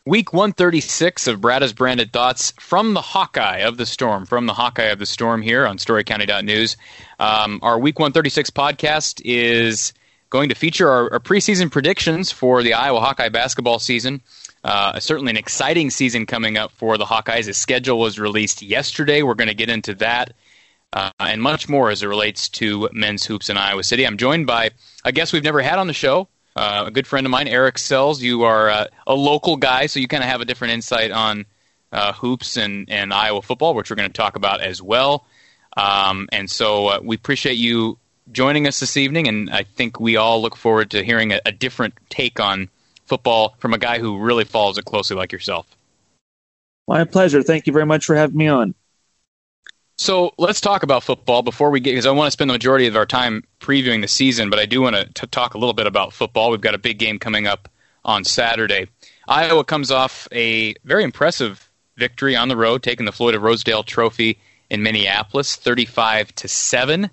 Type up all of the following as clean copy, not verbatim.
Week 136 of Brada's Branded Thoughts from the Hawkeye of the Storm, here on StoryCounty.news. Our Week 136 podcast is going to feature our preseason predictions for the Iowa Hawkeye basketball season. Certainly an exciting season coming up for the Hawkeyes. The schedule was released yesterday. We're going to get into that and much more as it relates to men's hoops in Iowa City. I'm joined by a guest we've never had on the show, a good friend of mine, Eric Sells. You are a local guy, so you kind of have a different insight on hoops and Iowa football, which we're going to talk about as well. And so we appreciate you joining us this evening, and I think we all look forward to hearing a different take on football from a guy who really follows it closely like yourself. My pleasure. Thank you very much for having me on. So let's talk about football before we get, because I want to spend the majority of our time previewing the season, but I do want to talk a little bit about football. We've got a big game coming up on Saturday. Iowa comes off a very impressive victory on the road, taking the Floyd of Rosedale Trophy in Minneapolis, 35-7.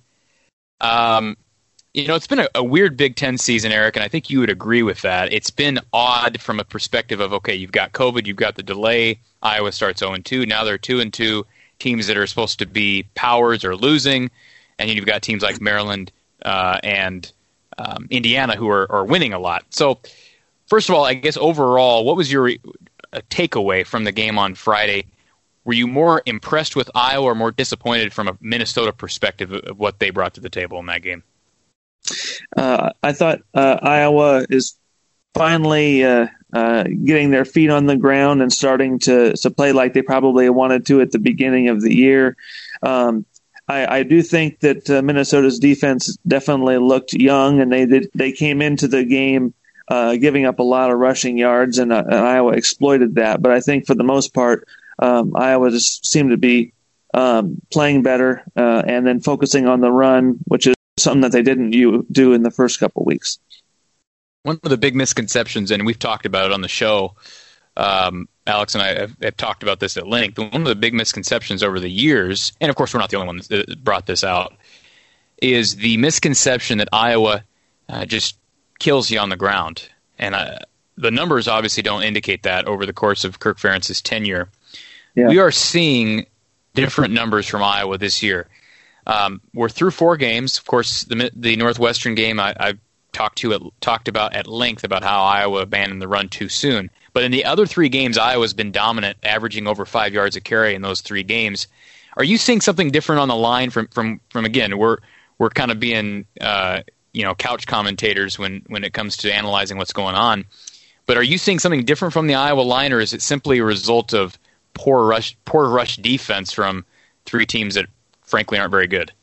It's been a weird Big Ten season, Eric, and I think you would agree with that. It's been odd from a perspective of, okay, you've got COVID, you've got the delay. Iowa starts 0-2. Now they're 2-2. Teams that are supposed to be powers are losing, and then you've got teams like Maryland and Indiana who are winning a lot. So, first of all, I guess overall, what was your takeaway from the game on Friday? Were you more impressed with Iowa or more disappointed from a Minnesota perspective of what they brought to the table in that game? I thought Iowa is finally getting their feet on the ground and starting to play like they probably wanted to at the beginning of the year. I do think that Minnesota's defense definitely looked young, and they came into the game giving up a lot of rushing yards, and Iowa exploited that. But I think for the most part, Iowa just seemed to be playing better and then focusing on the run, which is something that they didn't do in the first couple weeks. One of the big misconceptions, and we've talked about it on the show, Alex and I have talked about this at length, one of the big misconceptions over the years, and of course we're not the only one that brought this out, is the misconception that Iowa just kills you on the ground. And the numbers obviously don't indicate that over the course of Kirk Ferentz's tenure. Yeah. We are seeing different numbers from Iowa this year. We're through 4 games. Of course, the Northwestern game I talked about at length about how Iowa abandoned the run too soon. But in the other 3 games, Iowa's been dominant, averaging over 5 yards a carry in those 3 games. Are you seeing something different on the line from again? We're kind of being couch commentators when it comes to analyzing what's going on. But are you seeing something different from the Iowa line, or is it simply a result of poor rush defense from 3 teams that frankly aren't very good?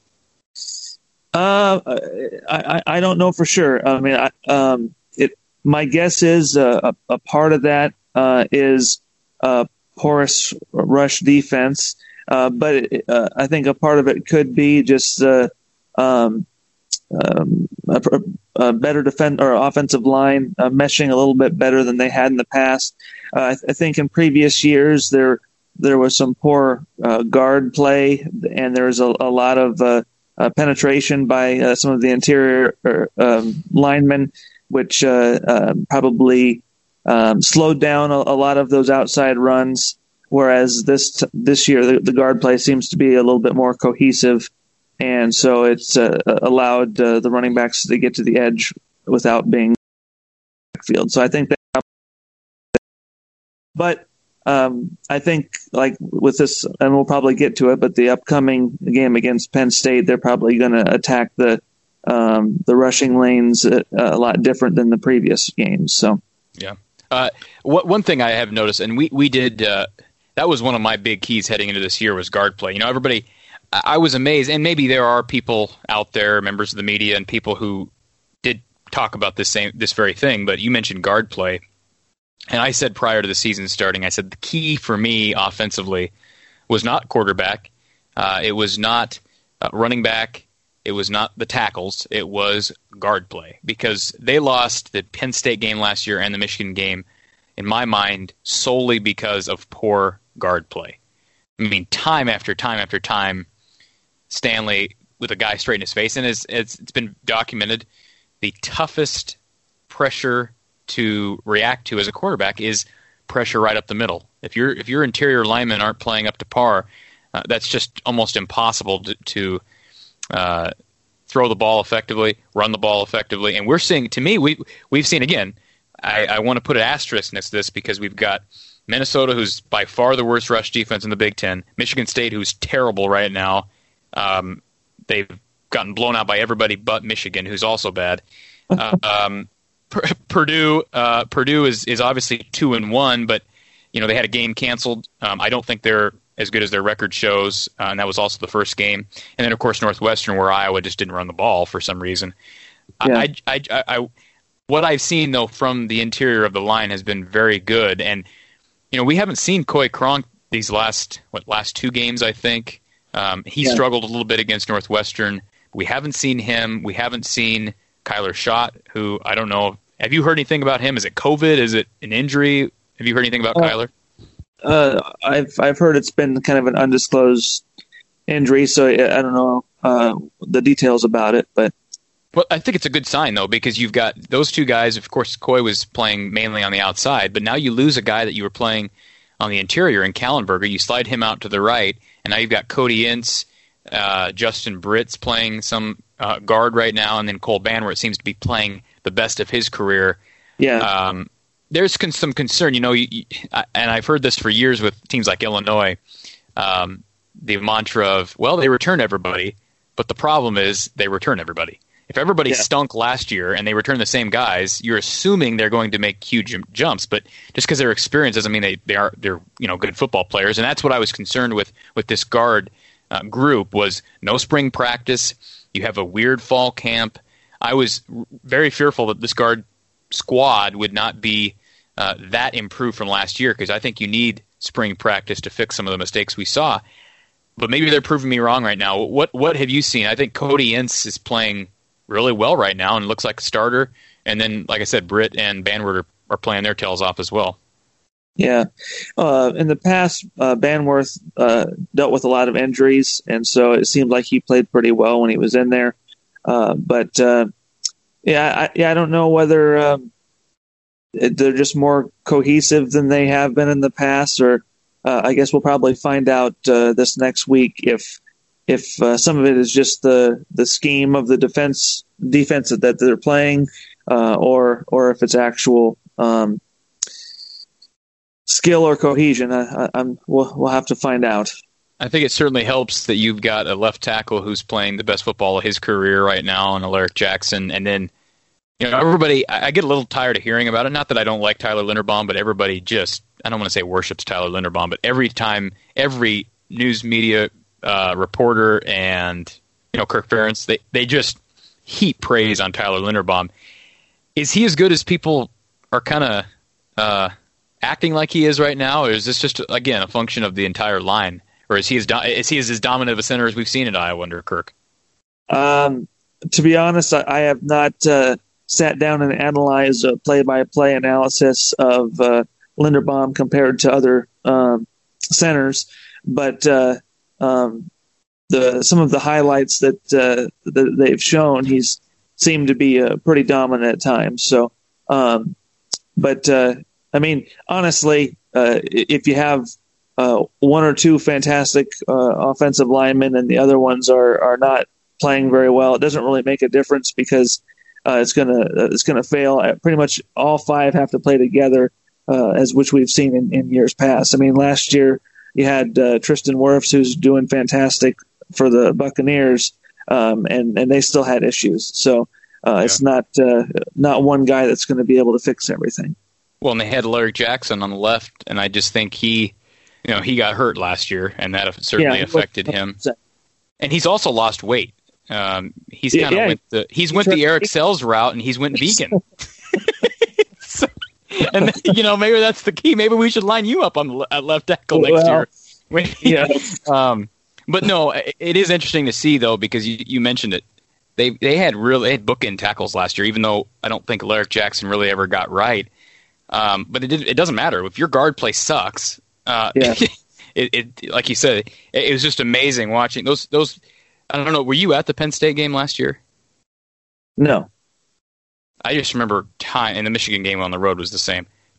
I don't know for sure. I mean, my guess is a part of that is porous rush defense, but I think a part of it could be just a better defense or offensive line meshing a little bit better than they had in the past. I think in previous years there was some poor guard play, and there was a lot of penetration by some of the interior linemen, which probably slowed down a lot of those outside runs. Whereas this year, the guard play seems to be a little bit more cohesive, and so it's allowed the running backs to get to the edge without being backfield. So I think that, but I think, like with this, and we'll probably get to it, but the upcoming game against Penn State, they're probably going to attack the rushing lanes a lot different than the previous games. So, yeah. One thing I have noticed, and we did, that was one of my big keys heading into this year, was guard play. You know, everybody, I was amazed, and maybe there are people out there, members of the media, and people who did talk about this very thing. But you mentioned guard play. And I said prior to the season starting, I said the key for me offensively was not quarterback. It was not running back. It was not the tackles. It was guard play, because they lost the Penn State game last year and the Michigan game, in my mind, solely because of poor guard play. I mean, time after time after time, Stanley with a guy straight in his face, and it's been documented, the toughest pressure to react to as a quarterback is pressure right up the middle. If your interior linemen aren't playing up to par, that's just almost impossible to throw the ball effectively, run the ball effectively. And we're seeing, to me, we've seen, again, I want to put an asterisk next to this because we've got Minnesota, who's by far the worst rush defense in the Big Ten, Michigan State, who's terrible right now. They've gotten blown out by everybody but Michigan, who's also bad. Purdue is obviously 2-1, but they had a game canceled. I don't think they're as good as their record shows, and that was also the first game. And then, of course, Northwestern, where Iowa just didn't run the ball for some reason. Yeah. What I've seen, though, from the interior of the line has been very good. And, we haven't seen Coy Cronk these last 2 games, I think. He struggled a little bit against Northwestern. We haven't seen him. We haven't seen Kyler Schott, who I don't know. Have you heard anything about him? Is it COVID? Is it an injury? Have you heard anything about Kyler? I've heard it's been kind of an undisclosed injury, so I don't know the details about it. But I think it's a good sign, though, because you've got those 2 guys. Of course, Coy was playing mainly on the outside, but now you lose a guy that you were playing on the interior in Kallenberger. You slide him out to the right, and now you've got Cody Ince, Justin Britt's playing some guard right now, and then Cole Banwart seems to be playing the best of his career. Yeah. There's some concern, and I've heard this for years with teams like Illinois, the mantra of, well, they return everybody, but the problem is they return everybody. If everybody stunk last year and they return the same guys, you're assuming they're going to make huge jumps. But just because they're experienced doesn't mean they're good football players. And that's what I was concerned with this guard group was no spring practice. You have a weird fall camp. I was very fearful that this guard squad would not be that improved from last year because I think you need spring practice to fix some of the mistakes we saw. But maybe they're proving me wrong right now. What have you seen? I think Cody Ince is playing really well right now and looks like a starter. And then, like I said, Britt and Banwart are playing their tails off as well. Yeah. In the past, Banworth dealt with a lot of injuries, and so it seemed like he played pretty well when he was in there. But I don't know whether they're just more cohesive than they have been in the past, or I guess we'll probably find out this next week if some of it is just the scheme of the defense that they're playing, or if it's actual skill or cohesion. We'll have to find out. I think it certainly helps that you've got a left tackle who's playing the best football of his career right now, and Alaric Jackson, and then everybody. I get a little tired of hearing about it. Not that I don't like Tyler Linderbaum, but everybody just, I don't want to say worships Tyler Linderbaum, but every time every news media reporter and Kirk Ferentz, they just heap praise on Tyler Linderbaum. Is he as good as people are kind of acting like he is right now, or is this just again a function of the entire line, or is he as dominant of a center as we've seen at Iowa under Kirk? To be honest, I have not sat down and analyzed a play-by-play analysis of Linderbaum compared to other centers, but some of the highlights that they've shown, he's seemed to be pretty dominant at times. So, I mean, honestly, if you have 1 or 2 fantastic offensive linemen and the other ones are not playing very well, it doesn't really make a difference because it's gonna fail. Pretty much all 5 have to play together, which we've seen in years past. I mean, last year you had Tristan Wirfs, who's doing fantastic for the Buccaneers, and they still had issues. So it's not one guy that's going to be able to fix everything. Well, and they had Larry Jackson on the left, and I just think he got hurt last year, and that certainly affected him. And he's also lost weight. He's kind of went the Eric Sells route, and he's went vegan. So, and maybe that's the key. Maybe we should line you up on at left tackle next year. Yeah. But no, it is interesting to see though, because you mentioned it. They had bookend tackles last year, even though I don't think Alaric Jackson really ever got right. But it doesn't matter if your guard play sucks. It like you said, it was just amazing watching those. I don't know. Were you at the Penn State game last year? No. I just remember and the Michigan game on the road was the same.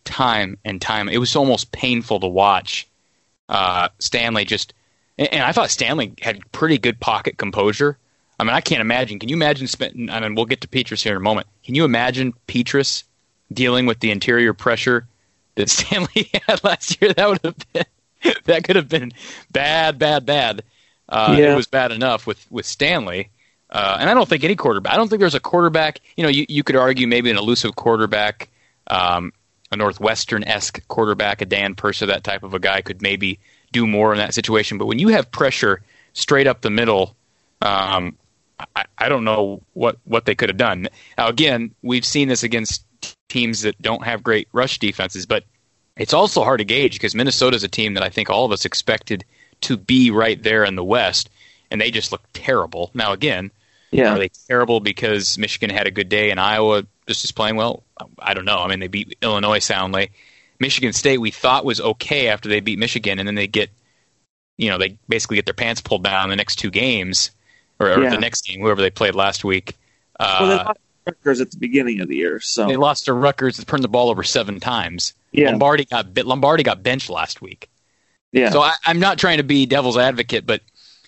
time and time. It was almost painful to watch Stanley just. And I thought Stanley had pretty good pocket composure. I mean, I can't imagine. Can you imagine? And we'll get to Petrus here in a moment. Can you imagine Petrus dealing with the interior pressure that Stanley had last year? That could have been bad. It was bad enough with Stanley. And I don't think any quarterback. I don't think there's a quarterback. You could argue maybe an elusive quarterback, a Northwestern-esque quarterback, a Dan Persa, that type of a guy could maybe do more in that situation. But when you have pressure straight up the middle, I don't know what they could have done. Now, again, we've seen this against teams that don't have great rush defenses, but it's also hard to gauge because Minnesota's a team that I think all of us expected to be right there in the West, and they just look terrible. Now, again, are they terrible because Michigan had a good day and Iowa just is playing well? I don't know. I mean, they beat Illinois soundly. Michigan State we thought was okay after they beat Michigan, and then they basically get their pants pulled down in the next two games, or the next game, whoever they played last week. They lost to Rutgers at the beginning of the year. So they lost to Rutgers and turned the ball over 7 times. Yeah. Lombardi got benched last week. Yeah. So I'm not trying to be devil's advocate, but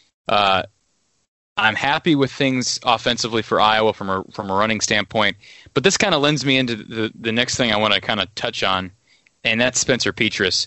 I'm happy with things offensively for Iowa from a running standpoint. But this kind of lends me into the next thing I want to kind of touch on, and that's Spencer Petras.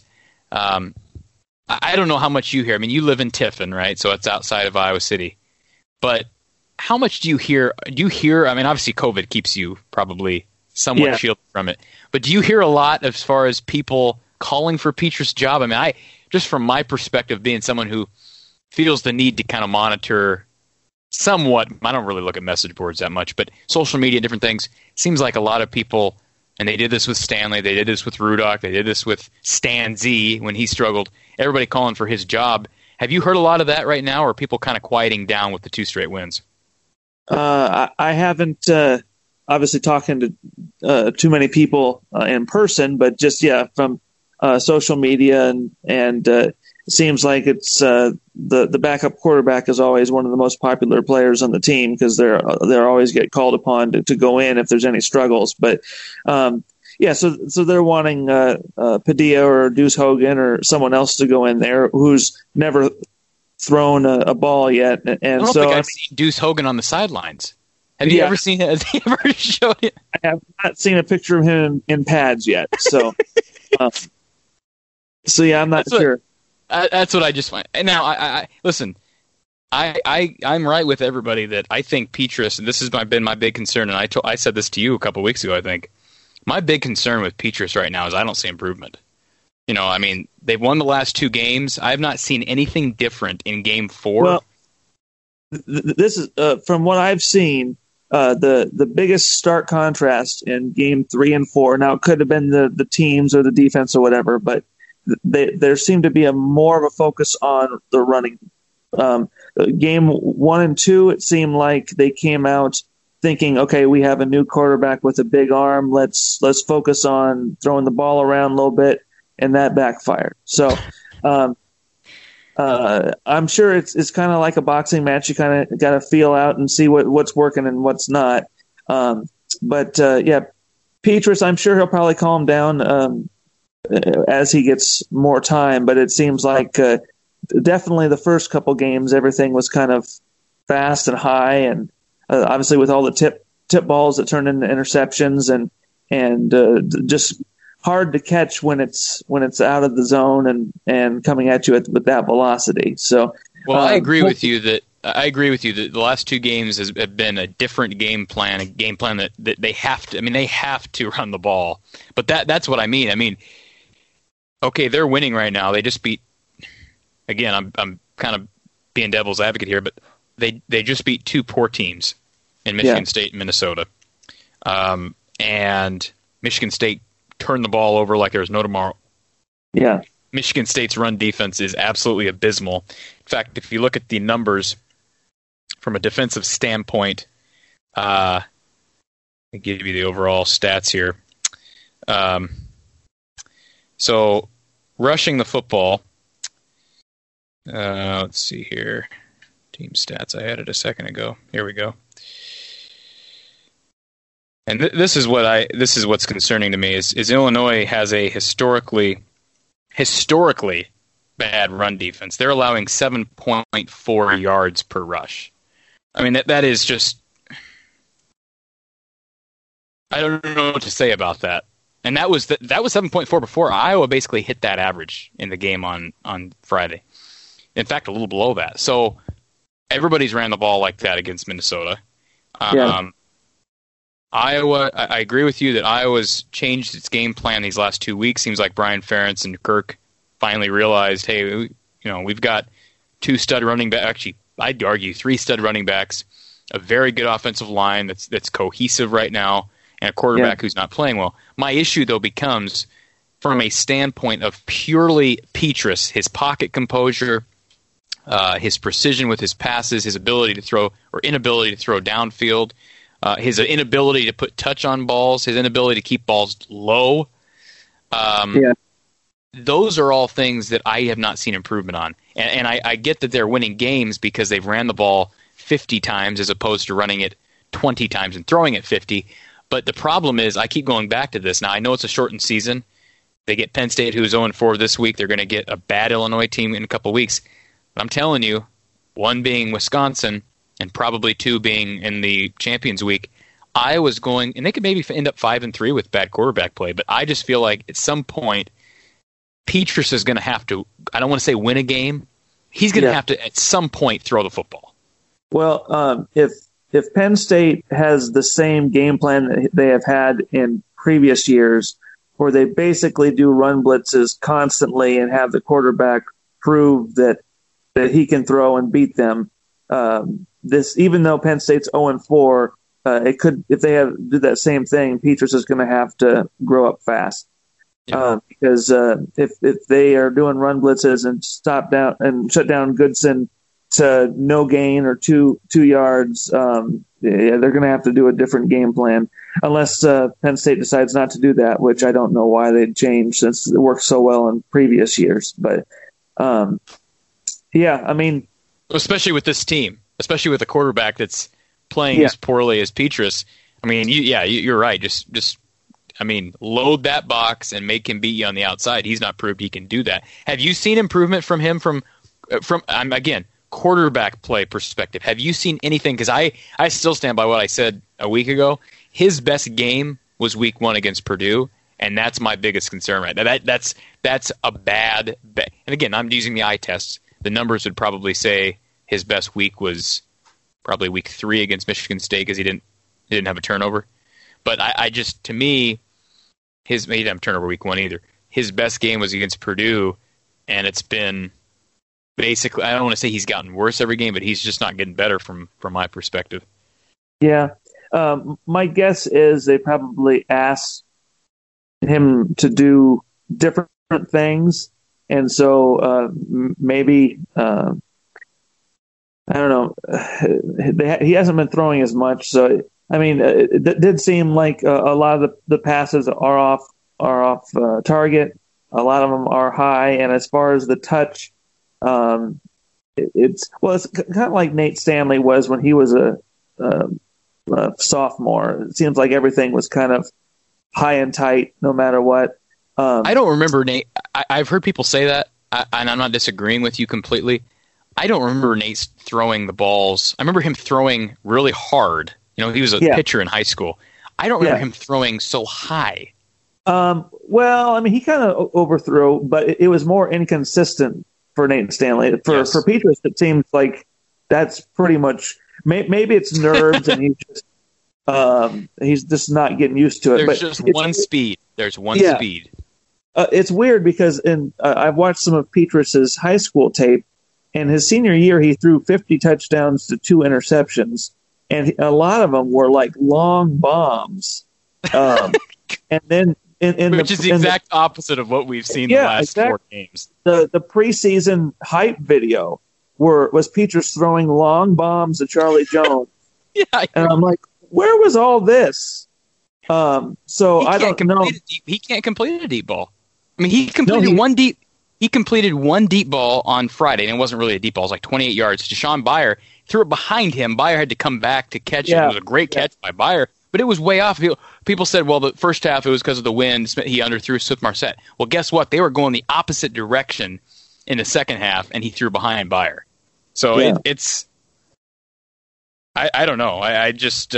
I don't know how much you hear. I mean, you live in Tiffin, right? So it's outside of Iowa City. But how much do you hear? Do you hear? I mean, obviously, COVID keeps you probably somewhat shielded from it. But do you hear a lot as far as people calling for Petras' job? I mean, just from my perspective, being someone who feels the need to kind of monitor somewhat. I don't really look at message boards that much, but social media, different things. Seems like a lot of people. And they did this with Stanley. They did this with Rudock. They did this with Stan Z when he struggled. Everybody calling for his job. Have you heard a lot of that right now, or are people kind of quieting down with the 2 straight wins? I haven't obviously talking to too many people in person, but just from social media and it seems like it's the backup quarterback is always one of the most popular players on the team because they're always get called upon to go in if there's any struggles. But so they're wanting Padilla or Deuce Hogan or someone else to go in there who's never thrown a ball yet. And I don't think I've seen Deuce Hogan on the sidelines. Have you ever seen it? Has he ever showed it? I have not seen a picture of him in pads yet. So, I'm not sure. That's what I just find. And now, I listen. I'm right with everybody that I think Petras, and this has been my big concern, and I said this to you a couple weeks ago. I think my big concern with Petras right now is I don't see improvement. I mean, they've won the last 2 games. I have not seen anything different in Game 4. Well, this is from what I've seen. The biggest stark contrast in Game 3 and 4. Now, it could have been the teams or the defense or whatever, but there seemed to be more of a focus on the running. Game 1 and 2, it seemed like they came out thinking, okay, we have a new quarterback with a big arm. Let's focus on throwing the ball around a little bit, and that backfired. So I'm sure it's kind of like a boxing match. You kind of got to feel out and see what's working and what's not. But Petras, I'm sure he'll probably calm down as he gets more time. But it seems like definitely the first couple games, everything was kind of fast and high, and obviously with all the tip balls that turned into interceptions and just hard to catch when it's out of the zone and coming at you with that velocity. So, I agree with you that the last 2 games have been a different game plan, that they have to. I mean, they have to run the ball, but that's what I mean. I mean, okay, they're winning right now. They just beat. Again, I'm kind of being devil's advocate here, but they just beat 2 poor teams in Michigan State and Minnesota, and Michigan State turned the ball over like there was no tomorrow. Yeah. Michigan State's run defense is absolutely abysmal. In fact, if you look at the numbers from a defensive standpoint, I give you the overall stats here. So, rushing the football, let's see here. Team stats, I had it a second ago. Here we go. And this is what's concerning to me is Illinois has a historically bad run defense. They're allowing 7.4 yards per rush. I mean, that is just, I don't know what to say about that. And that was 7.4 before Iowa basically hit that average in the game on Friday. In fact, a little below that. So everybody's ran the ball like that against Minnesota. Iowa, I agree with you that Iowa's changed its game plan these last 2 weeks. Seems like Brian Ferentz and Kirk finally realized, hey, we've got two stud running backs. Actually, I'd argue 3 stud running backs, a very good offensive line that's cohesive right now, and a quarterback who's not playing well. My issue, though, becomes from a standpoint of purely Petras, his pocket composure, his precision with his passes, his ability to throw or inability to throw downfield, his inability to put touch on balls, his inability to keep balls low. Those are all things that I have not seen improvement on. And I get that they're winning games because they've ran the ball 50 times as opposed to running it 20 times and throwing it 50. But the problem is, I keep going back to this. Now, I know it's a shortened season. They get Penn State, who's 0-4 this week. They're going to get a bad Illinois team in a couple of weeks. But I'm telling you, 1 being Wisconsin, and probably 2 being in the Champions Week, Iowa's going, and they could maybe end up 5-3 with bad quarterback play, but I just feel like at some point, Petras is going to have to, I don't want to say win a game, he's going to have to at some point throw the football. Well, if Penn State has the same game plan that they have had in previous years, where they basically do run blitzes constantly and have the quarterback prove that he can throw and beat them, even though Penn State's 0-4, it could, if they do that same thing, Petras is going to have to grow up fast. Because if they are doing run blitzes and shut down Goodson to no gain or two yards, they're going to have to do a different game plan unless Penn State decides not to do that, which I don't know why they'd change since it worked so well in previous years. But I mean, especially with this team, especially with a quarterback that's playing as poorly as Petras. I mean, you're right. Just load that box and make him beat you on the outside. He's not proved he can do that. Have you seen improvement from him from again, quarterback play perspective? Have you seen anything? Because I still stand by what I said a week ago. His best game was week 1 against Purdue, and that's my biggest concern right now. That's a bad bet. And again, I'm using the eye test. The numbers would probably say his best week was probably week 3 against Michigan State because he didn't have a turnover. But I just, to me, he didn't have a turnover week 1 either. His best game was against Purdue, and it's been basically, I don't want to say he's gotten worse every game, but he's just not getting better from my perspective. Yeah. My guess is they probably asked him to do different things, and so maybe I don't know. He hasn't been throwing as much, so I mean, it did seem like a lot of the passes are off target. A lot of them are high, and as far as the touch, it's kind of like Nate Stanley was when he was a sophomore. It seems like everything was kind of high and tight, no matter what. I don't remember Nate. I've heard people say that, and I'm not disagreeing with you completely. I don't remember Nate throwing the balls. I remember him throwing really hard. He was a pitcher in high school. I don't remember him throwing so high. Well, I mean, he kind of overthrew, but it was more inconsistent for Nate Stanley. For Petras, it seems like that's pretty much maybe it's nerves, and he's just not getting used to it. There's just one speed. There's one speed. It's weird because I've watched some of Petras's high school tape, and his senior year he threw 50 touchdowns to 2 interceptions. And a lot of them were like long bombs. And then which is the exact opposite of what we've seen the last 4 games. The preseason hype video was Petras throwing long bombs at Charlie Jones. And I'm like, where was all this? So I don't know. He can't complete a deep ball. I mean, he completed one deep. He completed one deep ball on Friday, and it wasn't really a deep ball. It was like 28 yards. Deshaun Beyer threw it behind him. Beyer had to come back to catch it. It was a great catch by Beyer, but it was way off. People said, well, the first half it was because of the wind. He underthrew Swift Marset. Well, guess what? They were going the opposite direction in the second half, and he threw behind Byer. So it's I don't know. I just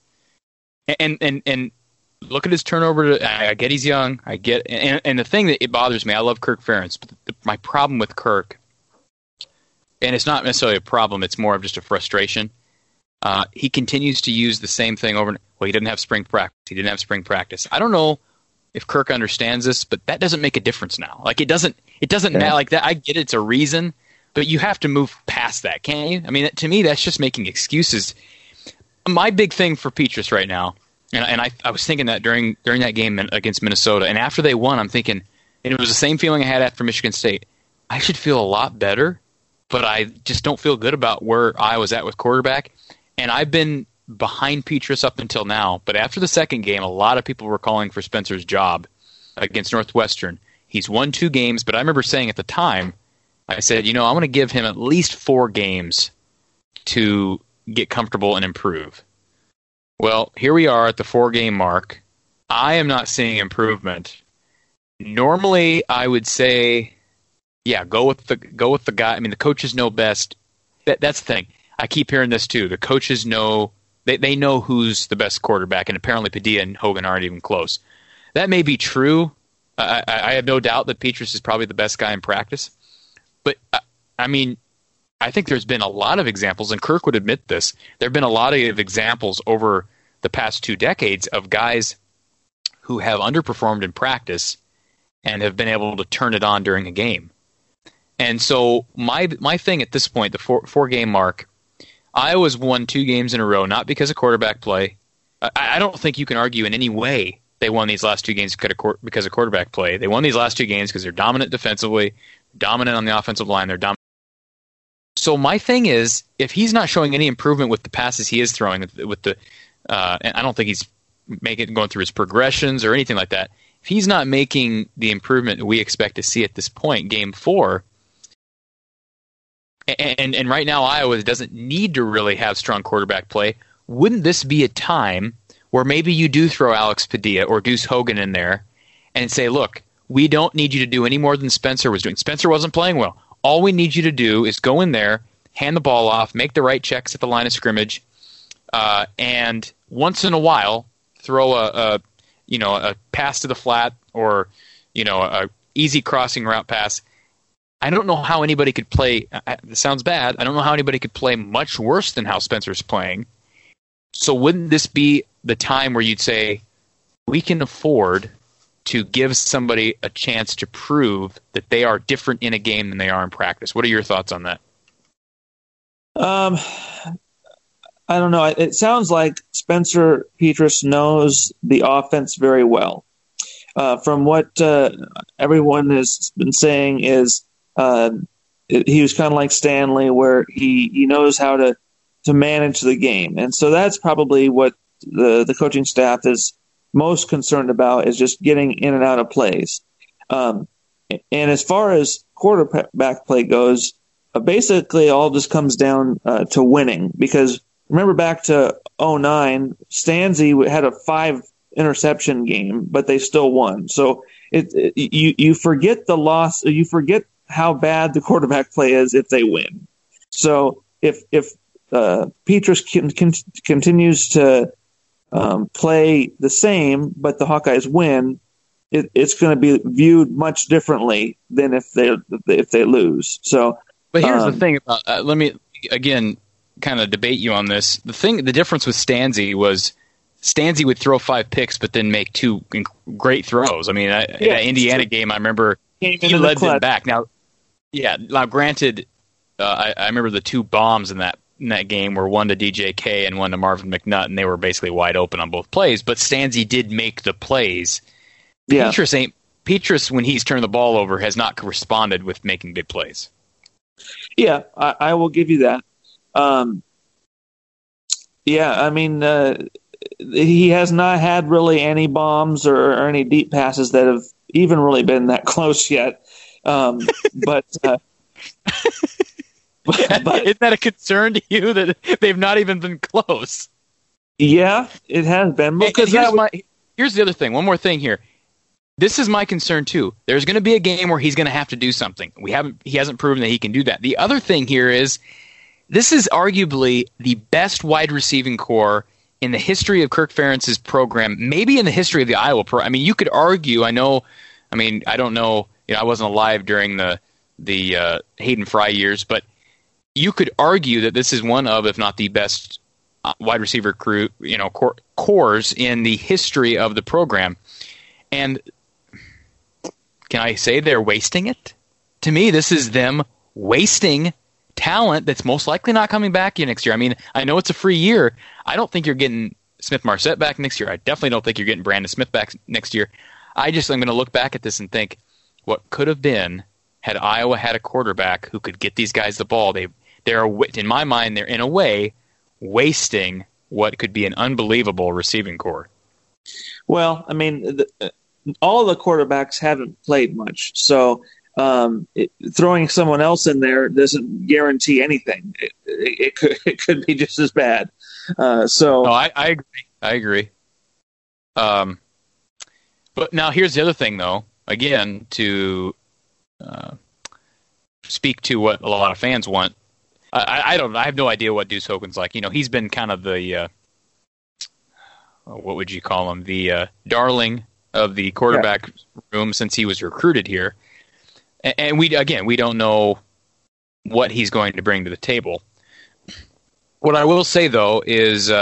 and look at his turnover. I get he's young. I get and the thing that it bothers me. I love Kirk Ferentz, but my problem with Kirk, and it's not necessarily a problem. It's more of just a frustration. He continues to use the same thing over. Well, he didn't have spring practice. He didn't have spring practice. I don't know if Kirk understands this, but that doesn't make a difference now. Like it doesn't matter like that. I get it's a reason, but you have to move past that, can't you? I mean, to me, that's just making excuses. My big thing for Petrus right now, and I was thinking that during that game against Minnesota, and after they won, I'm thinking, and it was the same feeling I had after Michigan State. I should feel a lot better, but I just don't feel good about where I was at with quarterback. And I've been behind Petrus up until now, but after the second game, a lot of people were calling for Spencer's job against Northwestern. He's won 2 games, but I remember saying at the time, I said, I'm going to give him at least 4 games to get comfortable and improve. Well, here we are at the 4-game mark. I am not seeing improvement. Normally, I would say, go with the guy. I mean, the coaches know best. That's the thing. I keep hearing this too. The coaches know they know who's the best quarterback, and apparently Padilla and Hogan aren't even close. That may be true. I have no doubt that Petrus is probably the best guy in practice. But I mean, I think there's been a lot of examples, and Kirk would admit this. There have been a lot of examples over the past 2 decades of guys who have underperformed in practice and have been able to turn it on during a game. And so my thing at this point, the 4-game mark, Iowa's won 2 games in a row, not because of quarterback play. I don't think you can argue in any way they won these last 2 games because of quarterback play. They won these last 2 games because they're dominant defensively, dominant on the offensive line. They're dominant. So my thing is, if he's not showing any improvement with the passes he is throwing, with the, and I don't think he's going through his progressions or anything like that. If he's not making the improvement that we expect to see at this point, Game 4. And right now Iowa doesn't need to really have strong quarterback play. Wouldn't this be a time where maybe you do throw Alex Padilla or Deuce Hogan in there and say, look, we don't need you to do any more than Spencer was doing. Spencer wasn't playing well. All we need you to do is go in there, hand the ball off, make the right checks at the line of scrimmage, and once in a while throw a pass to the flat or a easy crossing route pass. I don't know how anybody could play. This sounds bad. I don't know how anybody could play much worse than how Spencer's playing. So wouldn't this be the time where you'd say we can afford to give somebody a chance to prove that they are different in a game than they are in practice? What are your thoughts on that? I don't know. It sounds like Spencer Petras knows the offense very well. From what everyone has been saying is he was kind of like Stanley, where he knows how to manage the game. And so that's probably what the coaching staff is most concerned about, is just getting in and out of plays. And as far as quarterback play goes, basically all just comes down to winning. Because remember back to 2009, Stanzi had a 5-interception game, but they still won. So you forget the loss, you forget how bad the quarterback play is if they win. So if Petras continues to play the same, but the Hawkeyes win, it's going to be viewed much differently than if they lose. So, but here's the thing about let me again kind of debate you on this. The difference with Stanzi was Stanzi would throw 5 picks, but then make 2 great throws. I mean, that Indiana game, I remember he led them back. Now, granted, I remember the 2 bombs in that game were one to DJK and one to Marvin McNutt, and they were basically wide open on both plays. But Stanzi did make the plays. Yeah. Petras, when he's turned the ball over, has not corresponded with making big plays. Yeah, I will give you that. I mean, he has not had really any bombs or any deep passes that have even really been that close yet. But isn't that a concern to you that they've not even been close? Yeah, it has been. Because here's the other thing. One more thing here. This is my concern too. There's going to be a game where he's going to have to do something. He hasn't proven that he can do that. The other thing here is this is arguably the best wide receiving core in the history of Kirk Ferentz's program, maybe in the history of the Iowa program. I mean, you could argue. I don't know. I wasn't alive during the Hayden Fry years, but you could argue that this is one of, if not the best, wide receiver cores in the history of the program. And can I say they're wasting it? To me, this is them wasting talent that's most likely not coming back next year. I mean, I know it's a free year. I don't think you're getting Smith-Marsette back next year. I definitely don't think you're getting Brandon Smith back next year. I'm going to look back at this and think what could have been had Iowa had a quarterback who could get these guys the ball. They're in my mind, they're in a way wasting what could be an unbelievable receiving core. Well, I mean, all the quarterbacks haven't played much, so throwing someone else in there doesn't guarantee anything. It could be just as bad. I agree. But now here's the other thing, though. Again, to speak to what a lot of fans want, I have no idea what Deuce Hogan's like. He's been kind of the what would you call him? The darling of the quarterback room since he was recruited here. And we don't know what he's going to bring to the table. What I will say, though, is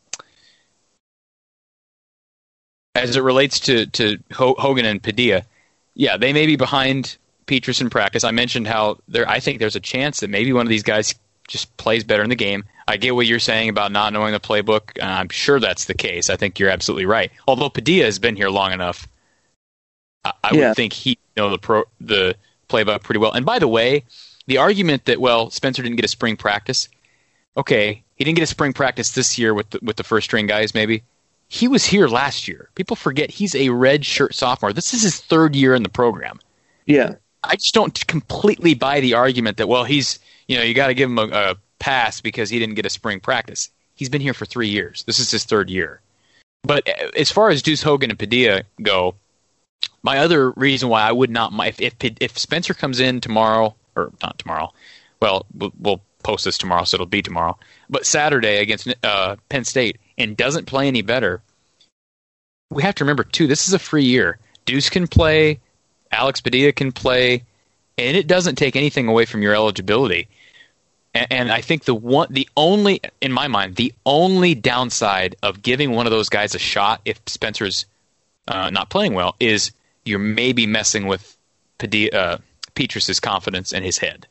as it relates to Hogan and Padilla, they may be behind Petrus in practice. I mentioned how I think there's a chance that maybe one of these guys just plays better in the game. I get what you're saying about not knowing the playbook. I'm sure that's the case. I think you're absolutely right. Although Padilla has been here long enough, I would think he'd know the playbook pretty well. And by the way, the argument that, Spencer didn't get a spring practice, okay, he didn't get a spring practice this year with the first-string guys maybe. He was here last year. People forget he's a red shirt sophomore. This is his third year in the program. Yeah. I just don't completely buy the argument that, he's, you got to give him a pass because he didn't get a spring practice. He's been here for 3 years. This is his third year. But as far as Deuce Hogan and Padilla go, my other reason why I would not, if Spencer comes in tomorrow, or not tomorrow, we'll post this tomorrow, so it'll be tomorrow, but Saturday against Penn State and doesn't play any better, we have to remember, too, this is a free year. Deuce can play, Alex Padilla can play, and it doesn't take anything away from your eligibility. And I think in my mind, the only downside of giving one of those guys a shot if Spencer's not playing well is you're maybe messing with Petrus's confidence in his head.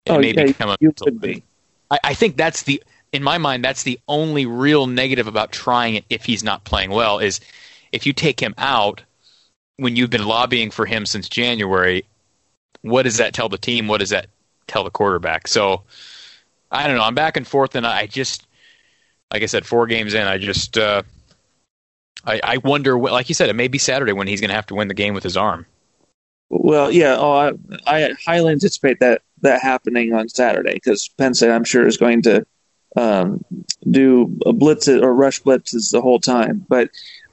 I think in my mind, that's the only real negative about trying it if he's not playing well, is if you take him out when you've been lobbying for him since January, what does that tell the team? What does that tell the quarterback? So I don't know. I'm back and forth, and I just, like I said, 4 games in, I just I wonder, like you said, it may be Saturday when he's going to have to win the game with his arm. Well, yeah. I highly anticipate that happening on Saturday because Penn State, I'm sure, is going to do a blitz or rush blitzes the whole time. But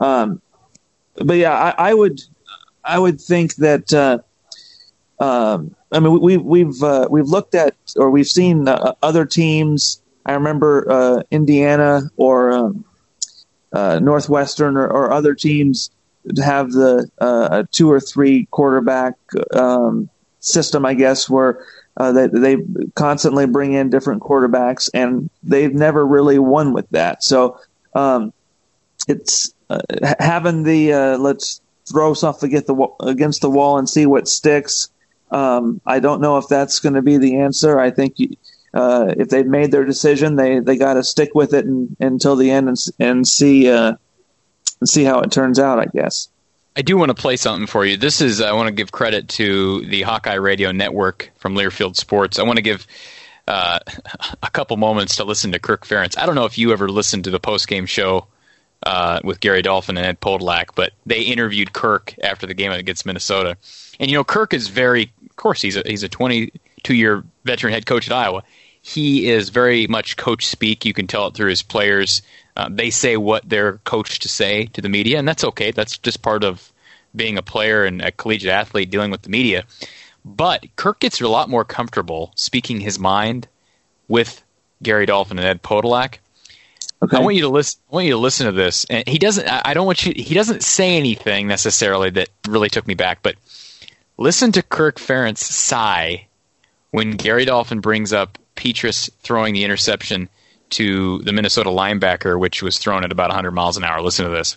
yeah, I would think that. I mean, we've looked at, or we've seen other teams. I remember Indiana or Northwestern or other teams have the 2 or 3 quarterback system, I guess, where they constantly bring in different quarterbacks, and they've never really won with that. So it's having the let's throw something against the wall and see what sticks. I don't know if that's going to be the answer. I think if they've made their decision, they got to stick with it until the end and see how it turns out, I guess. I do want to play something for you. I want to give credit to the Hawkeye Radio Network from Learfield Sports. I want to give a couple moments to listen to Kirk Ferentz. I don't know if you ever listened to the postgame show with Gary Dolphin and Ed Podolak, but they interviewed Kirk after the game against Minnesota. And, Kirk is of course, he's a 22-year veteran head coach at Iowa. He is very much coach speak. You can tell it through his players. They say what they're coached to say to the media, and that's okay. That's just part of being a player and a collegiate athlete dealing with the media. But Kirk gets a lot more comfortable speaking his mind with Gary Dolphin and Ed Podolak. Okay. I want you to listen to this. And he doesn't. I don't want you. He doesn't say anything necessarily that really took me back. But listen to Kirk Ferentz sigh when Gary Dolphin brings up Petrus throwing the interception to the Minnesota linebacker, which was thrown at about 100 miles an hour. Listen to this.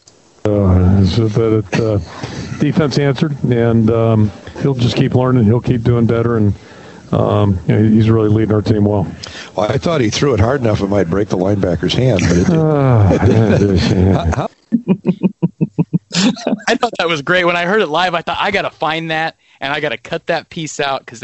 Defense answered, and he'll just keep learning. He'll keep doing better, and he's really leading our team well. Well, I thought he threw it hard enough it might break the linebacker's hand, but it didn't. I thought that was great. When I heard it live, I thought, I got to find that, and I got to cut that piece out, because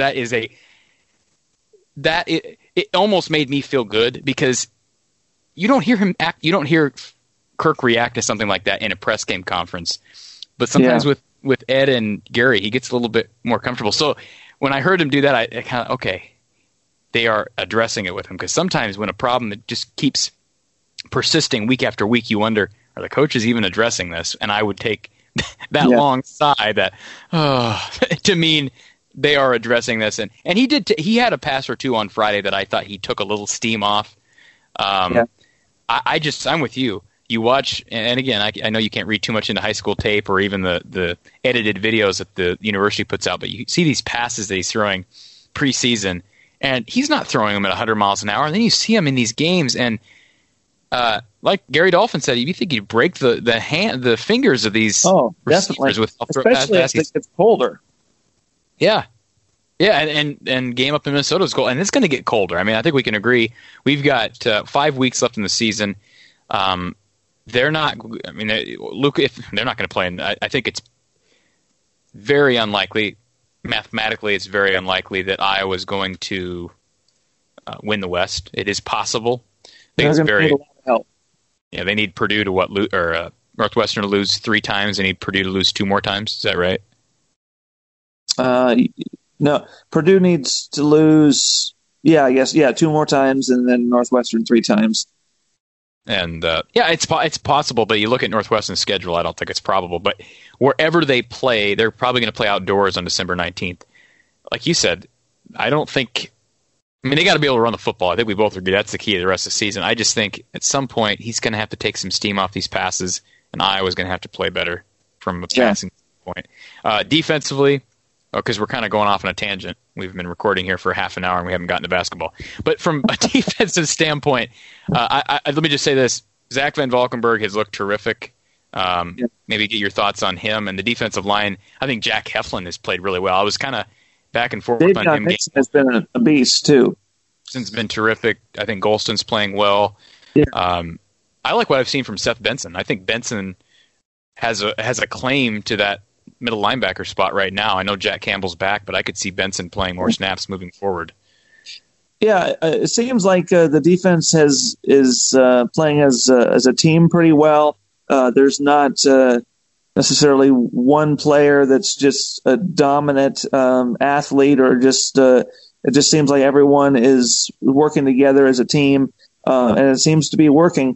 it almost made me feel good, because you don't hear him act. You don't hear Kirk react to something like that in a press game conference. But sometimes with Ed and Gary, he gets a little bit more comfortable. So when I heard him do that, I kind of, okay, they are addressing it with him. Because sometimes when a problem that just keeps persisting week after week, you wonder, are the coaches even addressing this? And I would take that long sigh that, to mean they are addressing this. And he did. He had a pass or two on Friday that I thought he took a little steam off. I'm with you. You watch, and again, I know you can't read too much into high school tape or even the edited videos that the university puts out, but you see these passes that he's throwing preseason, and he's not throwing them at 100 miles an hour. And then you see him in these games, and like Gary Dolphin said, you think he'd break the fingers of these receivers with, especially as it gets colder. Yeah. Yeah, and game up in Minnesota is cold, and it's going to get colder. I mean, I think we can agree. We've got 5 weeks left in the season. They're not. I mean, Luke, if they're not going to play, I think it's very unlikely. Mathematically, it's very unlikely that Iowa's going to win the West. It is possible. I think it's very. Need a lot of help. Yeah, they need Purdue to Northwestern to lose 3 times. They need Purdue to lose 2 more times. Is that right? No, Purdue needs to lose. Yeah, I guess. Yeah, 2 more times, and then Northwestern 3 times. And it's possible, but you look at Northwestern's schedule, I don't think it's probable. But wherever they play, they're probably going to play outdoors on December 19th. Like you said, I don't think. I mean, they got to be able to run the football. I think we both agree that's the key to the rest of the season. I just think at some point he's going to have to take some steam off these passes, and Iowa's going to have to play better from a passing point. Defensively, because we're kind of going off on a tangent. We've been recording here for half an hour and we haven't gotten to basketball. But from a defensive standpoint, let me just say this. Zach Van Valkenburg has looked terrific. Maybe get your thoughts on him. And the defensive line, I think Jack Heflin has played really well. I was kind of back and forth Dave on him. Nixon has been a beast, too. Nixon's been terrific. I think Golston's playing well. Yeah. I like what I've seen from Seth Benson. I think Benson has a claim to that middle linebacker spot right now. I know Jack Campbell's back, but I could see Benson playing more snaps moving forward. Yeah, it seems like the defense is playing as a team pretty well. There's not necessarily one player that's just a dominant athlete, or just it just seems like everyone is working together as a team, and it seems to be working.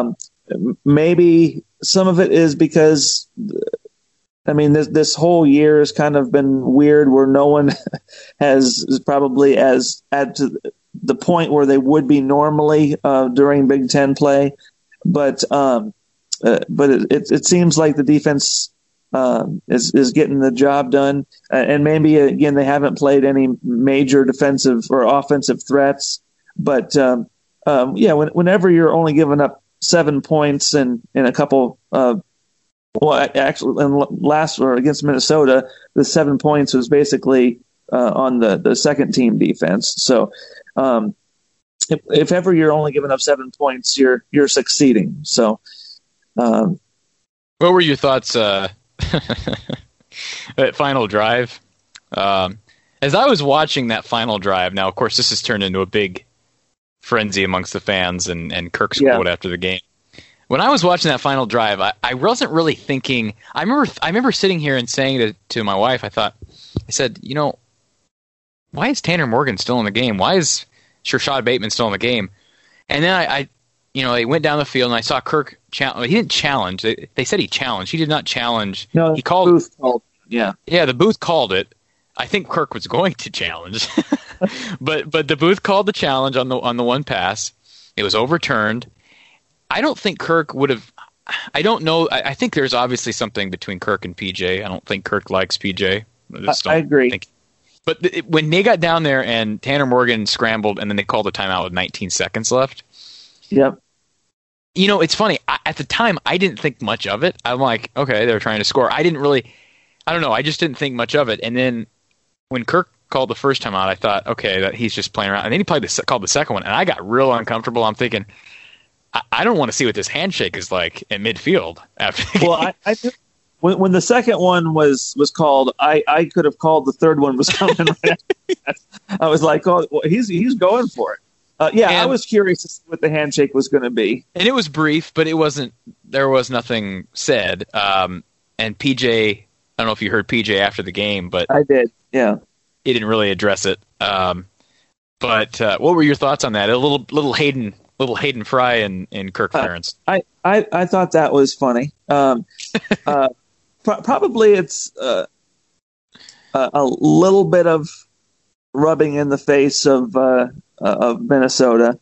Maybe some of it is because, I mean, this whole year has kind of been weird, where no one is probably as at the point where they would be normally during Big Ten play, but it seems like the defense is getting the job done, and maybe again they haven't played any major defensive or offensive threats, but whenever you're only giving up 7 points in a couple. Actually, against Minnesota, the 7 points was basically on the second team defense. So, if ever you're only giving up 7 points, you're succeeding. So, what were your thoughts at final drive? As I was watching that final drive, now of course this has turned into a big frenzy amongst the fans and Kirk's quote after the game. When I was watching that final drive, I wasn't really thinking. I remember sitting here and saying to my wife, I said, why is Tanner Morgan still in the game? Why is Shershad Bateman still in the game? And then they went down the field, and I saw Kirk challenge. He didn't challenge. They said he challenged. He did not challenge. No, he called. Booth called. Yeah. Yeah, the booth called it. I think Kirk was going to challenge, but the booth called the challenge on the one pass. It was overturned. I don't think Kirk would have. I don't know. I think there's obviously something between Kirk and PJ. I don't think Kirk likes PJ. I agree. But when they got down there and Tanner Morgan scrambled, and then they called a timeout with 19 seconds left. Yep. It's funny. At the time, I didn't think much of it. I'm like, okay, they're trying to score. I don't know. I just didn't think much of it. And then when Kirk called the first time out, I thought, okay, that he's just playing around. And then he called the second one, and I got real uncomfortable. I'm thinking, I don't want to see what this handshake is like in midfield after. Well, I when the second one was called, I could have called the third one was coming. Right after. I was like, oh, well, he's going for it. I was curious to see what the handshake was going to be. And it was brief, but it wasn't. There was nothing said. And PJ, I don't know if you heard PJ after the game, but I did. Yeah, he didn't really address it. But what were your thoughts on that? A little Hayden Fry and Kirk Ferentz. I thought that was funny. Probably it's a little bit of rubbing in the face of Minnesota.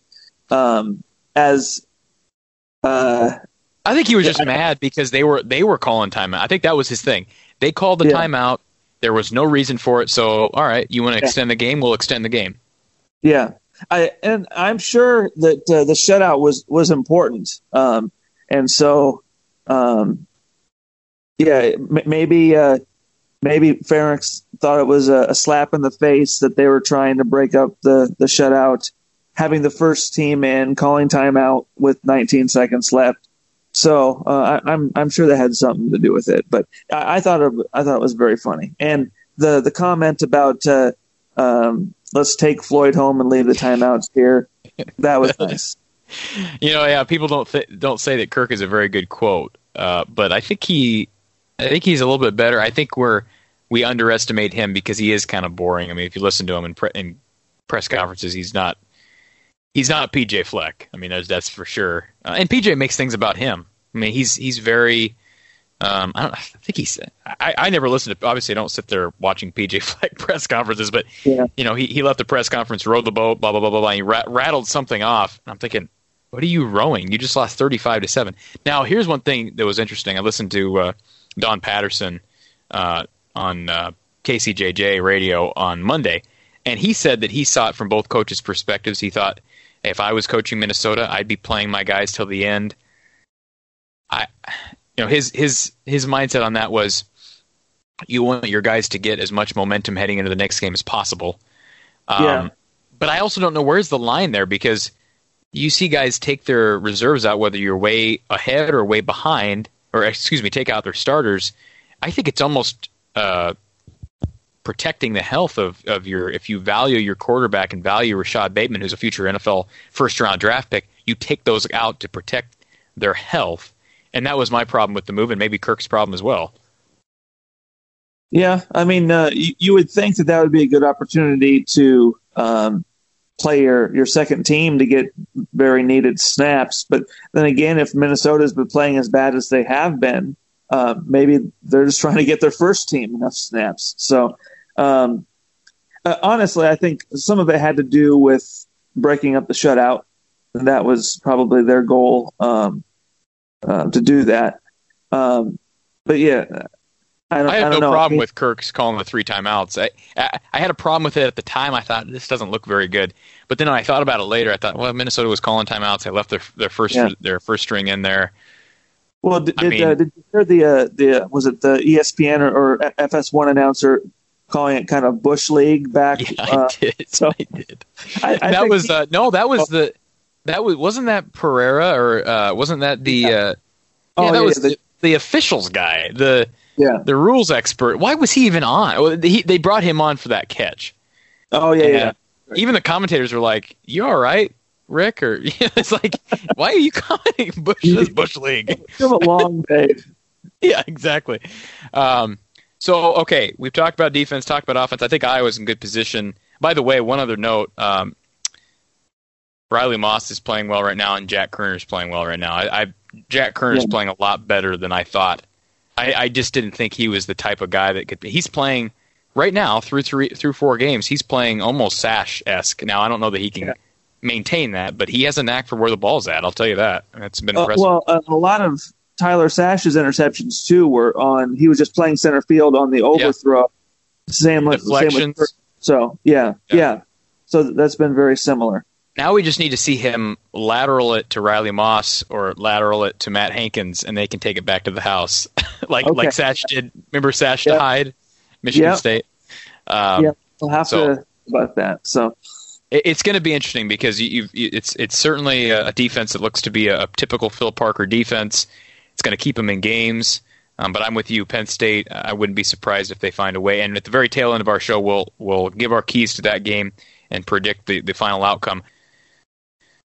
I think he was just mad because they were calling timeout. I think that was his thing. They called the timeout. There was no reason for it. So, all right, you want to extend the game? We'll extend the game. Yeah, I'm sure that the shutout was important, and so maybe Ferentz thought it was a slap in the face that they were trying to break up the shutout, having the first team in, calling timeout with 19 seconds left. So I'm sure that had something to do with it, but I thought it was very funny, and the comment about let's take Floyd home and leave the timeouts here, that was nice. People don't say that Kirk is a very good quote, but I think he's a little bit better. I think we underestimate him because he is kind of boring. I mean, if you listen to him in press conferences, he's not PJ Fleck. I mean, that's for sure. And PJ makes things about him. I mean, he's very. I never listen to. Obviously, I don't sit there watching PJ Fleck press conferences, but he left the press conference, rowed the boat, blah blah blah blah blah. And he rattled something off, and I'm thinking, what are you rowing? You just lost 35-7. Now, here's one thing that was interesting. I listened to Don Patterson on KCJJ radio on Monday, and he said that he saw it from both coaches' perspectives. He thought, if I was coaching Minnesota, I'd be playing my guys till the end. His mindset on that was, you want your guys to get as much momentum heading into the next game as possible. But I also don't know where's the line there, because you see guys take their reserves out, whether you're way ahead or way behind, or take out their starters. I think it's almost protecting the health of your, if you value your quarterback and value Rashad Bateman, who's a future NFL first-round draft pick, you take those out to protect their health. And that was my problem with the move, and maybe Kirk's problem as well. Yeah, I mean, you would think that would be a good opportunity to play your second team to get very needed snaps. But then again, if Minnesota's been playing as bad as they have been, maybe they're just trying to get their first team enough snaps. So honestly, I think some of it had to do with breaking up the shutout. And that was probably their goal to do that. But yeah, I had no problem with Kirk's calling the 3 timeouts. I had a problem with it at the time. I thought, this doesn't look very good. But then when I thought about it later, I thought, well, Minnesota was calling timeouts. They left their first string in there. Well, did you hear the was it the ESPN or FS1 announcer calling it kind of Bush League back? Yeah, I did. So I did. Wasn't that Pereira, or wasn't that the? The officials guy, the rules expert. Why was he even on? Well, they brought him on for that catch. Oh yeah. Even the commentators were like, "You all right, Rick?" Or it's like, "Why are you commenting Bush League?" It's a long day. Yeah, exactly. So okay, we've talked about defense, talked about offense. I think Iowa's in good position. By the way, one other note: Riley Moss is playing well right now, and Jack Kerner is playing well right now. Jack Kerner is playing a lot better than I thought. I just didn't think he was the type of guy that could be. He's playing right now through 4 games. He's playing almost Sash-esque. Now, I don't know that he can maintain that, but he has a knack for where the ball's at. I'll tell you that. That's been impressive. A lot of Tyler Sash's interceptions, too, were on – he was just playing center field on the overthrow. Same with So, yeah. So that's been very similar. Now we just need to see him lateral it to Riley Moss or lateral it to Matt Hankins, and they can take it back to the house, like Sash did. Remember Sash to Hyde, Michigan State? We'll have to about that. So it's going to be interesting because it's certainly a defense that looks to be a typical Phil Parker defense. It's going to keep them in games. But I'm with you, Penn State. I wouldn't be surprised if they find a way. And at the very tail end of our show, we'll give our keys to that game and predict the final outcome.